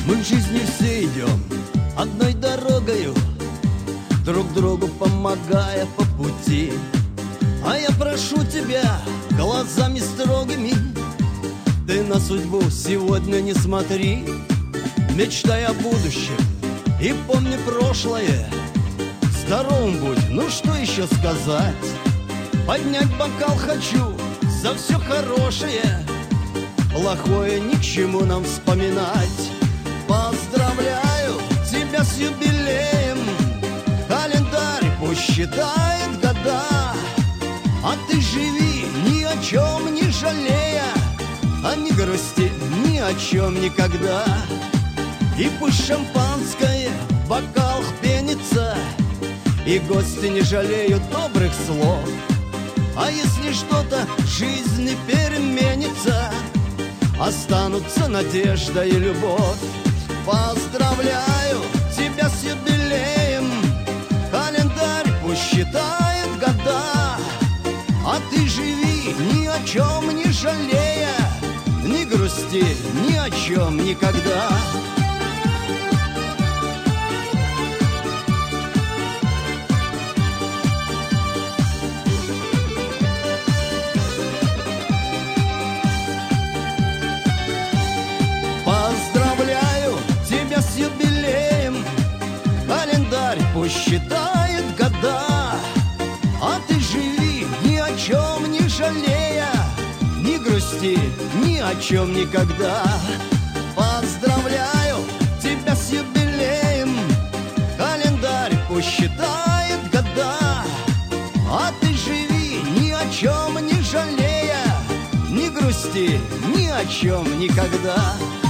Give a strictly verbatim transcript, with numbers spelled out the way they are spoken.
Мы в жизни все идем одной дорогою, друг другу помогая по пути. А я прошу тебя глазами строгими, ты на судьбу сегодня не смотри. Мечтай о будущем и помни прошлое. Здоровым будь, ну что еще сказать? Поднять бокал хочу за все хорошее, плохое ни к чему нам вспоминать. Поздравляю тебя с юбилеем, календарь пусть считает года, а ты живи ни о чем не жалея, а не грусти ни о чем никогда. И пусть шампанское в бокалах пенится, и гости не жалеют добрых слов. А если что-то в жизни переменится, останутся надежда и любовь. Поздравляю тебя с юбилеем, календарь пусть считает года, а ты живи ни о чем не жалея, не грусти ни о чем никогда. Поздравляю тебя с юбилеем, календарь пусть считает года, а ты живи ни о чем не жалея, не грусти ни о чем никогда. Поздравляю тебя с юбилеем, календарь пусть считает года, а ты живи ни о чем не жалея, не грусти ни о чем никогда.